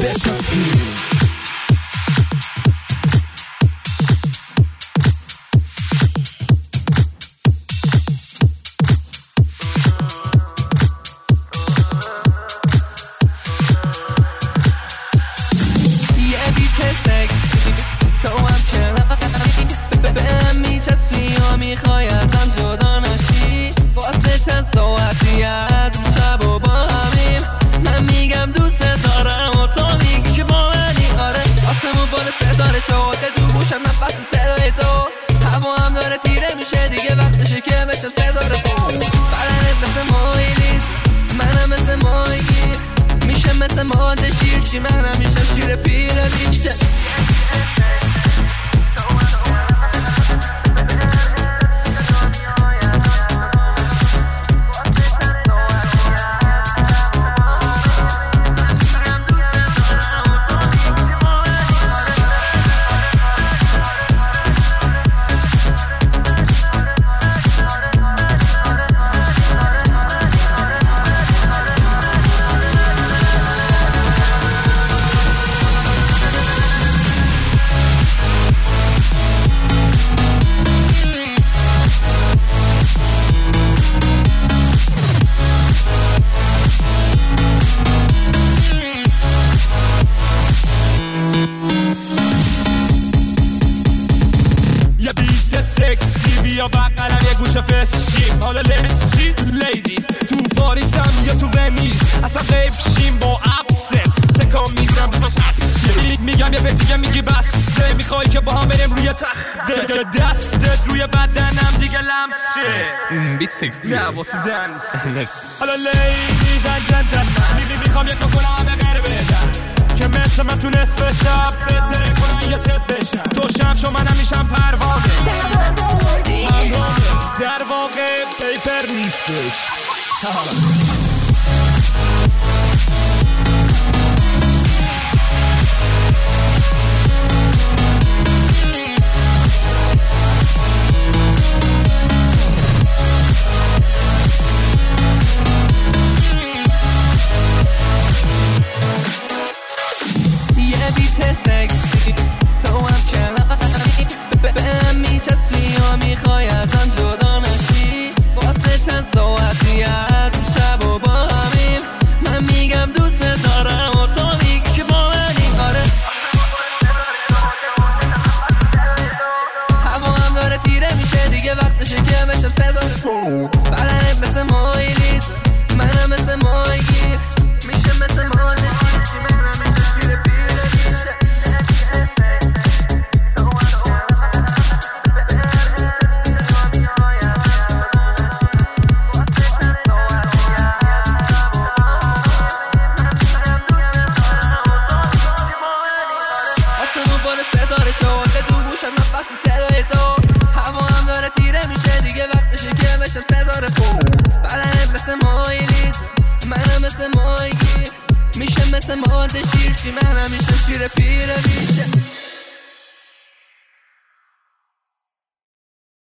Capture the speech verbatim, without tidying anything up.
یا بغلم یه گوشه فسشیم حالا لسشی لیدیز تو پاریسم یا تو ونیز اصلا غیب شیم با اپسن سکام میگیرم میگم یه دیگه میگی بسته میخوای که با هم بریم روی تخته که دستت روی بدنم دیگه لمس شه بیت سکسی نه واسه دنس حالا لیدیز انجنتلمن میخوام یه تو کنم همه غیر بدن که مثل من تو نصف شب بهتره کنن یا تت بشن تو شب شو منم میشم پروانه در واقع پیپر نیستش یه بیت سکسی تو هم کلایی به هم میچسبی و میخوای ازم جدا نشی واسه چند ساعتی از شب و با همیم من میگم دوست دارم و تو میگی که با منی آره هوا هم داره تیره میشه دیگه وقتشه که بشم صدا بدنت مثل ماهی نیست منم مثل ماهی گیر میشه مثل ماهی منم مثل شیر پیره میشه ستاره شده تو گوشت نفس صدای تو هوا هم داره تیره میشه دیگه وقتشه که بشم ستاره خوب بدنت مثل ماهی نیست منم مثل ماهی گیر میشه مثل ماده شیر چی منم میشه شیر پیره میشه